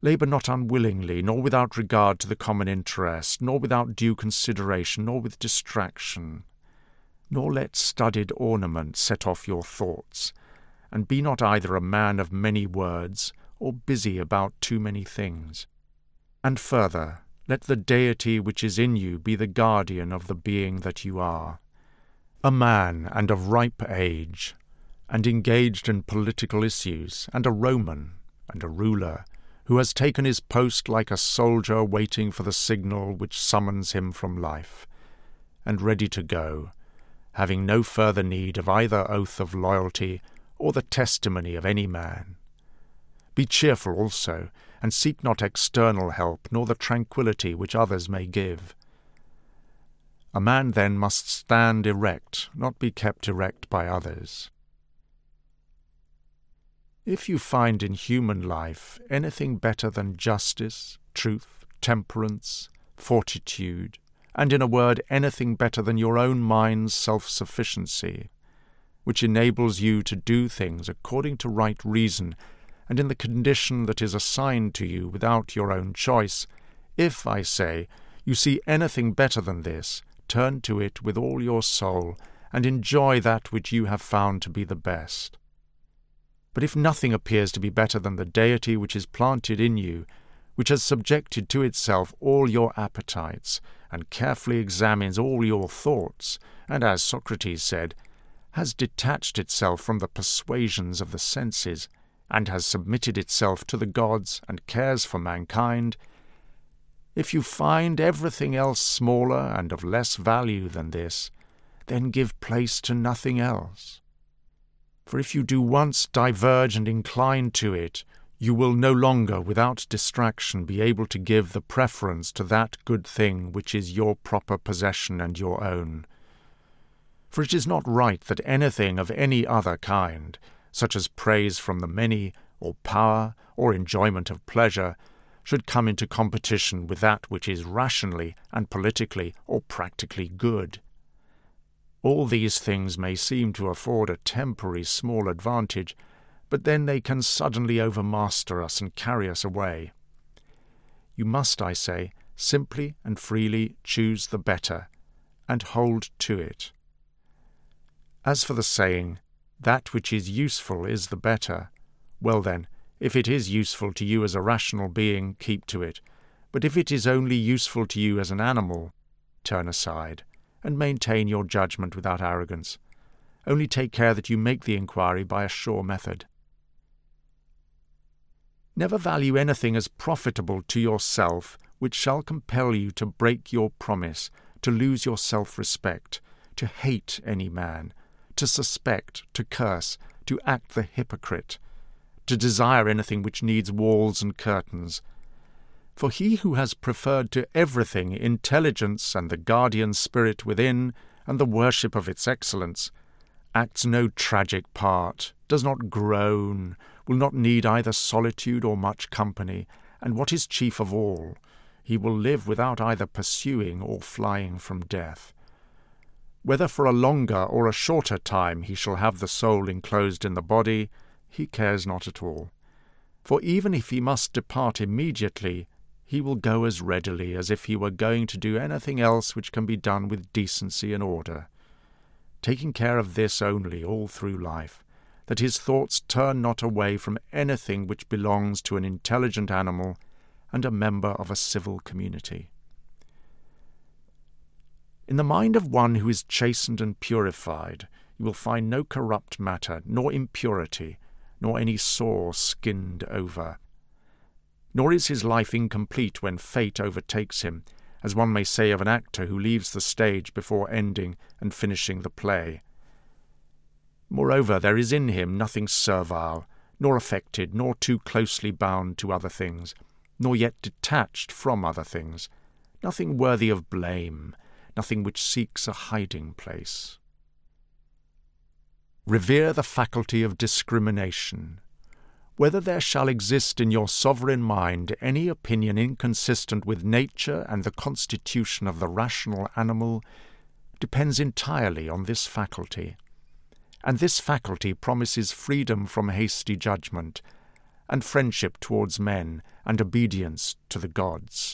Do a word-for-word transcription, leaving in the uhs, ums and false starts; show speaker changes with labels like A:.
A: Labour not unwillingly, nor without regard to the common interest, nor without due consideration, nor with distraction. Nor let studied ornament set off your thoughts, and be not either a man of many words, or busy about too many things. And further, let the deity which is in you be the guardian of the being that you are. A man and of ripe age, and engaged in political issues, and a Roman, and a ruler, who has taken his post like a soldier waiting for the signal which summons him from life, and ready to go, having no further need of either oath of loyalty or the testimony of any man. Be cheerful also, and seek not external help, nor the tranquillity which others may give. A man then must stand erect, not be kept erect by others. If you find in human life anything better than justice, truth, temperance, fortitude, and in a word anything better than your own mind's self-sufficiency, which enables you to do things according to right reason and in the condition that is assigned to you without your own choice, if, I say, you see anything better than this, turn to it with all your soul, and enjoy that which you have found to be the best. But if nothing appears to be better than the deity which is planted in you, which has subjected to itself all your appetites, and carefully examines all your thoughts, and, as Socrates said, has detached itself from the persuasions of the senses, and has submitted itself to the gods and cares for mankind, if you find everything else smaller and of less value than this, then give place to nothing else. For if you do once diverge and incline to it, you will no longer without distraction be able to give the preference to that good thing which is your proper possession and your own. For it is not right that anything of any other kind, such as praise from the many, or power, or enjoyment of pleasure, should come into competition with that which is rationally and politically or practically good. All these things may seem to afford a temporary small advantage, but then they can suddenly overmaster us and carry us away. You must, I say, simply and freely choose the better, and hold to it. As for the saying, that which is useful is the better, well then, if it is useful to you as a rational being, keep to it, but if it is only useful to you as an animal, turn aside, and maintain your judgment without arrogance. Only take care that you make the inquiry by a sure method. Never value anything as profitable to yourself which shall compel you to break your promise, to lose your self-respect, to hate any man, to suspect, to curse, to act the hypocrite, to desire anything which needs walls and curtains. For he who has preferred to everything intelligence and the guardian spirit within, and the worship of its excellence, acts no tragic part, does not groan, will not need either solitude or much company, and what is chief of all, he will live without either pursuing or flying from death. Whether for a longer or a shorter time he shall have the soul enclosed in the body, he cares not at all. For even if he must depart immediately, he will go as readily as if he were going to do anything else which can be done with decency and order, taking care of this only all through life, that his thoughts turn not away from anything which belongs to an intelligent animal and a member of a civil community. In the mind of one who is chastened and purified, you will find no corrupt matter, nor impurity, nor any sore skinned over. Nor is his life incomplete when fate overtakes him, as one may say of an actor who leaves the stage before ending and finishing the play. Moreover, there is in him nothing servile, nor affected, nor too closely bound to other things, nor yet detached from other things, nothing worthy of blame, nothing which seeks a hiding place. Revere the faculty of discrimination. Whether there shall exist in your sovereign mind any opinion inconsistent with nature and the constitution of the rational animal depends entirely on this faculty, and this faculty promises freedom from hasty judgment, and friendship towards men, and obedience to the gods.